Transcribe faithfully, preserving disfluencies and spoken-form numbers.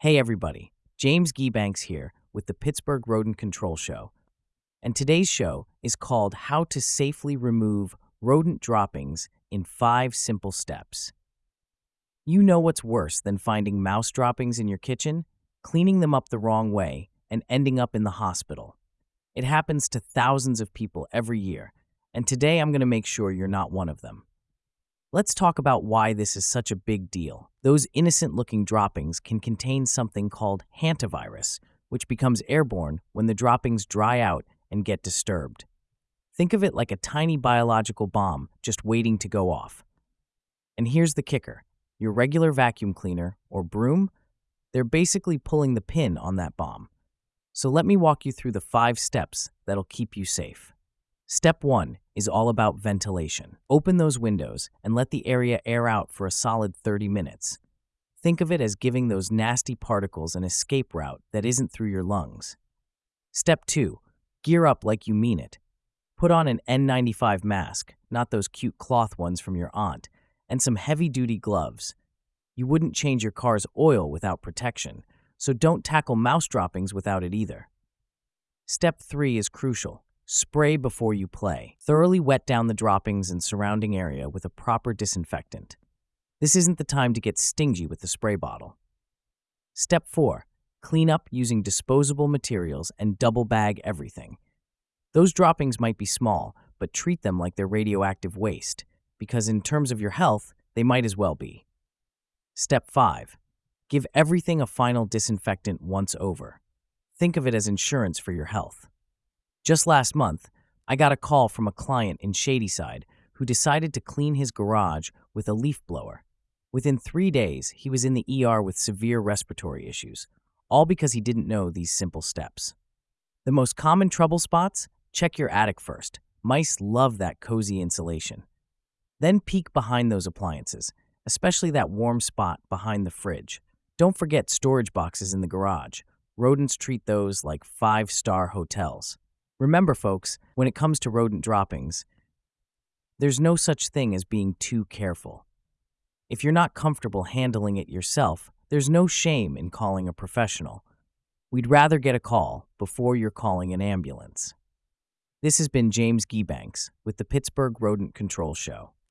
Hey everybody, James Geebanks here with the Pittsburgh Rodent Control Show. And today's show is called How to Safely Remove Rodent Droppings in Five Simple Steps. You know what's worse than finding mouse droppings in your kitchen, cleaning them up the wrong way, and ending up in the hospital. It happens to thousands of people every year, and today I'm going to make sure you're not one of them. Let's talk about why this is such a big deal. Those innocent-looking droppings can contain something called hantavirus, which becomes airborne when the droppings dry out and get disturbed. Think of it like a tiny biological bomb just waiting to go off. And here's the kicker. Your regular vacuum cleaner, or broom, they're basically pulling the pin on that bomb. So let me walk you through the five steps that'll keep you safe. Step one is all about ventilation. Open those windows and let the area air out for a solid thirty minutes. Think of it as giving those nasty particles an escape route that isn't through your lungs. Step two, gear up like you mean it. Put on an N ninety-five mask, not those cute cloth ones from your aunt, and some heavy-duty gloves. You wouldn't change your car's oil without protection, so don't tackle mouse droppings without it either. Step three is crucial. Spray before you play. Thoroughly wet down the droppings and surrounding area with a proper disinfectant. This isn't the time to get stingy with the spray bottle. Step four, clean up using disposable materials and double bag everything. Those droppings might be small, but treat them like they're radioactive waste, because in terms of your health, they might as well be. Step five, give everything a final disinfectant once over. Think of it as insurance for your health. Just last month, I got a call from a client in Shadyside who decided to clean his garage with a leaf blower. Within three days, he was in the E R with severe respiratory issues, all because he didn't know these simple steps. The most common trouble spots? Check your attic first. Mice love that cozy insulation. Then peek behind those appliances, especially that warm spot behind the fridge. Don't forget storage boxes in the garage. Rodents treat those like five-star hotels. Remember, folks, when it comes to rodent droppings, there's no such thing as being too careful. If you're not comfortable handling it yourself, there's no shame in calling a professional. We'd rather get a call before you're calling an ambulance. This has been James Geebanks with the Pittsburgh Rodent Control Show.